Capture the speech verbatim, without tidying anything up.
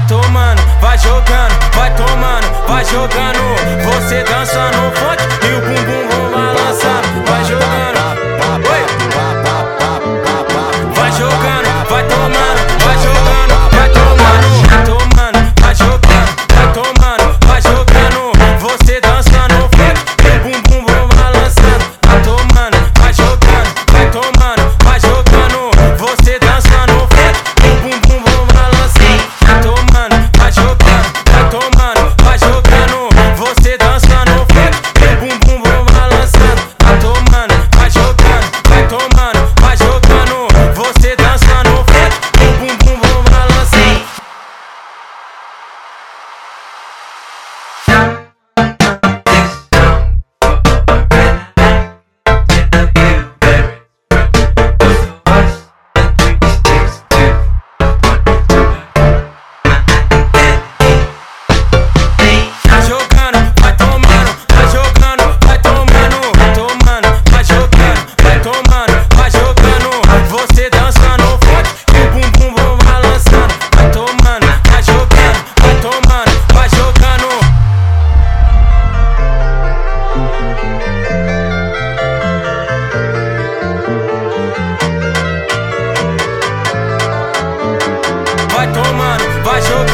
tomando, vai jogando, vai tomando, vai jogando. Você dança no funk e o bumbum vão balançando. Vai jogando, oi. Vai jogando, vai tomando, vai jogando, vai tomando, vai tomando, vai jogando, vai tomando, vai jogando. Você dança no funk e o bumbum vão balançando. Vai tomando, vai jogando, vai tomando, vai jogando. Você dança no funk e o bumbum vão balançando. Vai tomando, vai jogando, vai tomando, vai jogando. Você dança no funk e o bumbum vão balançando. Vai tomando, vai jogando, vai tomando, vai jogando. Você dança no funk e o bumbum vão balançando. Vai jogando, vai tomando, vai jogando, vai tomando, vai tomando, vai jogando, vai tomando, vai jogando. Você dança no funk e o bumbum vão balançando. Vai tomando, vai jogando, vai tomando, vai jogando. Vai tomando, vai jogando.